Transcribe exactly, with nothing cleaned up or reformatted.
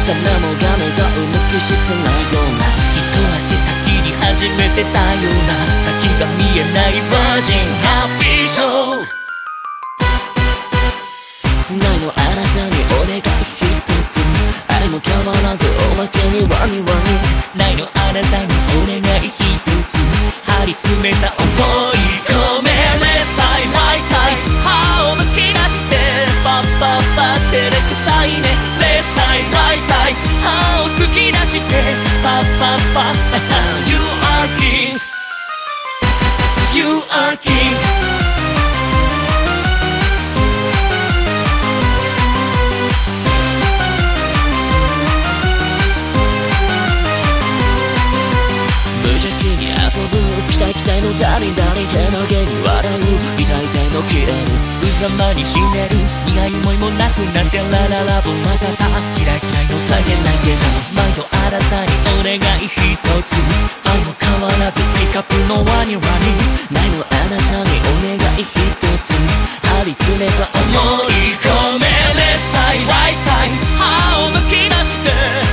からもが願う無機質なような一足先に始めてたような先が見えないバージンハッピーショーないのあなたにお願い一つあれも変わらずおまけにワニワニないのあなたにお願い一つ張り詰めた思い込めレサイマイサイ歯をむき出してパッパッパ照れくさいねレサイマイサイ歯を突き出してパッパッパ You are king You are king期待期待のダリンダリン手投げに笑う痛い手の切れるうざまに死ねる苦い思いもなくなってラララボまたた嫌い嫌いのさげないけど毎度あなたにお願い一つ愛も変わらずピカップのワニワニないのあなたにお願い一つ張り詰めた思い込めレサイライサイ歯をむき出して